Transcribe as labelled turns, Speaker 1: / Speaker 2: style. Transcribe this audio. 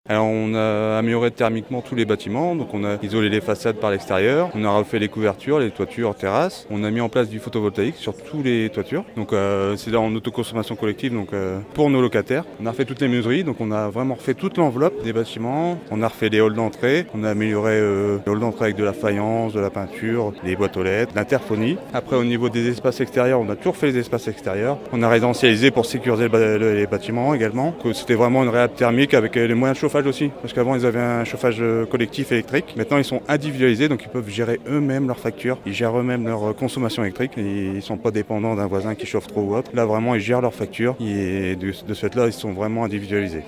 Speaker 1: Alors on a amélioré thermiquement tous les bâtiments, donc on a isolé les façades par l'extérieur, on a refait les couvertures, les toitures, terrasses, on a mis en place du photovoltaïque sur tous les toitures, donc c'est là en autoconsommation collective donc pour nos locataires. On a refait toutes les menuiseries, donc on a vraiment refait toute l'enveloppe des bâtiments, on a refait les halls d'entrée, on a amélioré les halls d'entrée avec de la faïence, de la peinture, les boîtes aux lettres, l'interphonie. Après au niveau des espaces extérieurs, on a toujours fait les espaces extérieurs, on a résidentialisé pour sécuriser les bâtiments également. C'était vraiment une réhab thermique avec les moyens de chauffage aussi, parce qu'avant ils avaient un chauffage collectif électrique. Maintenant ils sont individualisés, donc ils peuvent gérer eux-mêmes leurs factures, ils gèrent eux-mêmes leur consommation électrique, et ils ne sont pas dépendants d'un voisin qui chauffe trop ou autre. Là vraiment ils gèrent leurs factures et de ce fait-là ils sont vraiment individualisés.